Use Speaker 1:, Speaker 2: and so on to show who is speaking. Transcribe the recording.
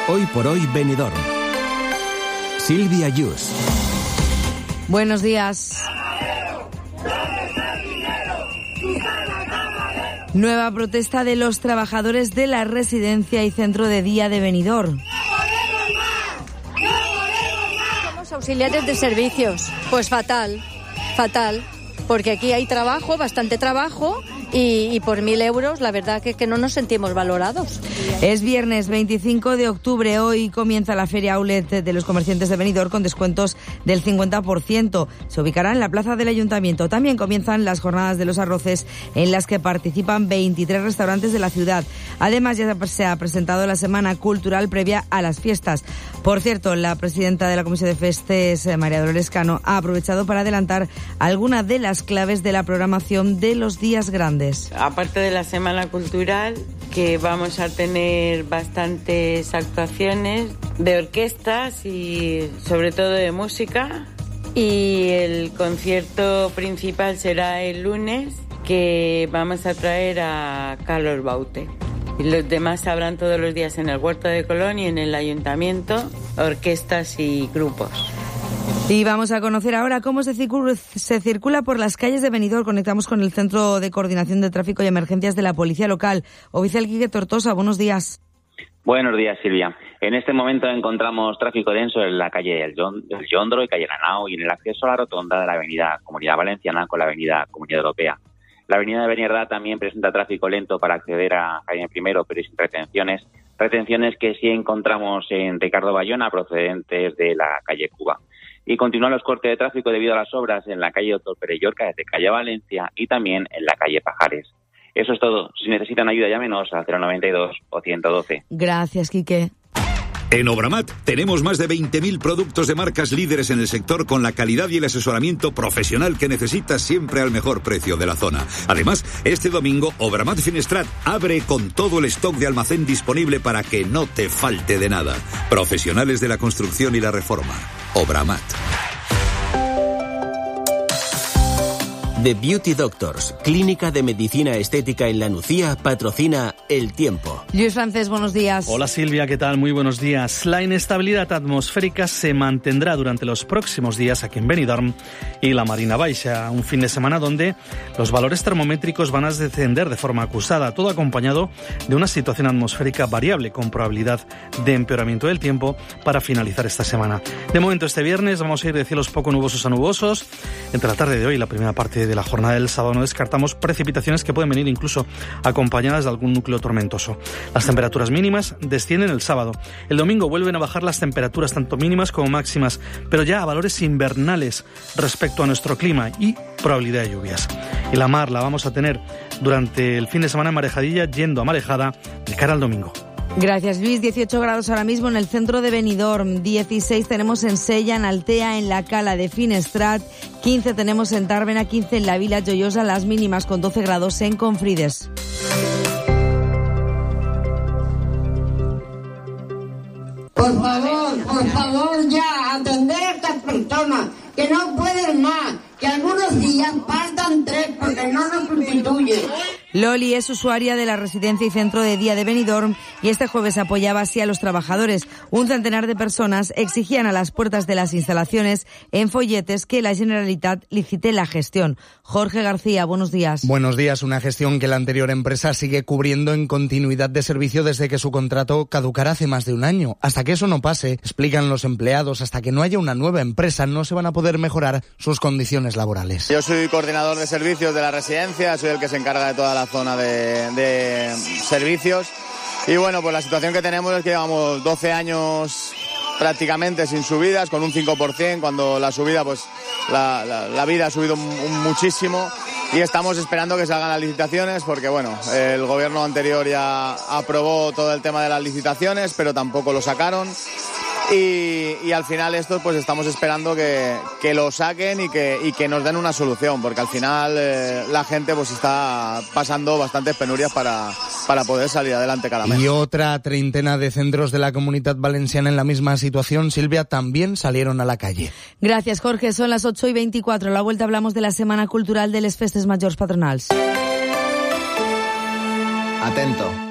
Speaker 1: Hoy por hoy Benidorm. Silvia Yus.
Speaker 2: Buenos días. Nueva protesta de los trabajadores de la residencia y centro de día de Benidorm.
Speaker 3: Somos auxiliares de servicios. Pues fatal, porque aquí hay trabajo, bastante trabajo, y por 1.000 euros la verdad que no nos sentimos valorados.
Speaker 2: Es viernes 25 de octubre, hoy comienza la Feria Outlet de los comerciantes de Benidorm con descuentos del 50%. Se ubicará en la plaza del Ayuntamiento. También comienzan las jornadas de los arroces en las que participan 23 restaurantes de la ciudad. Además ya se ha presentado la semana cultural previa a las fiestas. Por cierto, la presidenta de la Comisión de Festes, María Dolores Cano, ha aprovechado para adelantar algunas de las claves de la programación de los días grandes.
Speaker 4: Aparte de la Semana Cultural, que vamos a tener bastantes actuaciones de orquestas y sobre todo de música. Y el concierto principal será el lunes, que vamos a traer a Carlos Baute. Y los demás habrán todos los días en el Huerto de Colón y en el Ayuntamiento, orquestas y grupos.
Speaker 2: Y vamos a conocer ahora cómo se circula por las calles de Benidorm. Conectamos con el Centro de Coordinación de Tráfico y Emergencias de la Policía Local. Oficial Quique Tortosa, buenos días.
Speaker 5: Buenos días, Silvia. En este momento encontramos tráfico denso en la calle del Yondro y calle Lanao y en el acceso a la rotonda de la avenida Comunidad Valenciana con la avenida Comunidad Europea. La avenida de Beniardá también presenta tráfico lento para acceder a Jaime I, pero sin retenciones. Retenciones que sí encontramos en Ricardo Bayona, procedentes de la calle Cuba. Y continúan los cortes de tráfico debido a las obras en la calle Doctor Pérez Llorca desde calle Valencia y también en la calle Pajares. Eso es todo. Si necesitan ayuda, llámenos al 092 o 112.
Speaker 2: Gracias, Quique.
Speaker 6: En Obramat tenemos más de 20.000 productos de marcas líderes en el sector con la calidad y el asesoramiento profesional que necesitas siempre al mejor precio de la zona. Además, este domingo Obramat Finestrat abre con todo el stock de almacén disponible para que no te falte de nada. Profesionales de la construcción y la reforma. Obramat.
Speaker 1: The Beauty Doctors, clínica de medicina estética en La Nucía, patrocina El Tiempo.
Speaker 2: Luis Francés, buenos días.
Speaker 7: Hola Silvia, ¿qué tal? Muy buenos días. La inestabilidad atmosférica se mantendrá durante los próximos días aquí en Benidorm y la Marina Baixa, un fin de semana donde los valores termométricos van a descender de forma acusada, todo acompañado de una situación atmosférica variable con probabilidad de empeoramiento del tiempo para finalizar esta semana. De momento, este viernes vamos a ir de cielos poco nubosos a nubosos. Entre la tarde de hoy y la primera parte de la jornada del sábado no descartamos precipitaciones que pueden venir incluso acompañadas de algún núcleo tormentoso. Las temperaturas mínimas descienden el sábado. El domingo vuelven a bajar las temperaturas tanto mínimas como máximas, pero ya a valores invernales respecto a nuestro clima y probabilidad de lluvias. Y la mar la vamos a tener durante el fin de semana en marejadilla, yendo a marejada de cara al domingo.
Speaker 2: Gracias, Luis. 18 grados ahora mismo en el centro de Benidorm, 16 tenemos en Sella, en Altea, en la Cala de Finestrat, 15 tenemos en Tàrbena, 15 en la Vila Joiosa, las mínimas con 12 grados en Confrides.
Speaker 8: Por favor, ya, atender a estas personas que no pueden más, que algunos días faltan 3 porque no nos sustituyen.
Speaker 2: Loli es usuaria de la residencia y centro de día de Benidorm y este jueves apoyaba así a los trabajadores. Un centenar de personas exigían a las puertas de las instalaciones en folletes que la Generalitat licite la gestión. Jorge García, buenos días.
Speaker 9: Buenos días. Una gestión que la anterior empresa sigue cubriendo en continuidad de servicio desde que su contrato caducará hace más de un año. Hasta que eso no pase, explican los empleados, hasta que no haya una nueva empresa no se van a poder mejorar sus condiciones laborales.
Speaker 10: Yo soy coordinador de servicios de la residencia, soy el que se encarga de toda la zona de servicios y bueno, pues la situación que tenemos es que llevamos 12 años prácticamente sin subidas, con un 5%, cuando la subida, pues la vida ha subido muchísimo y estamos esperando que salgan las licitaciones porque bueno, el gobierno anterior ya aprobó todo el tema de las licitaciones, pero tampoco lo sacaron. Y al final esto pues estamos esperando que lo saquen y que nos den una solución, porque al final la gente pues está pasando bastantes penurias para poder salir adelante cada mes.
Speaker 9: Y otra treintena de centros de la Comunitat Valenciana en la misma situación, Silvia, también salieron a la calle.
Speaker 2: Gracias, Jorge. Son las 8:24. A la vuelta hablamos de la Semana Cultural de les Festes Majors Patronals.
Speaker 11: Atento.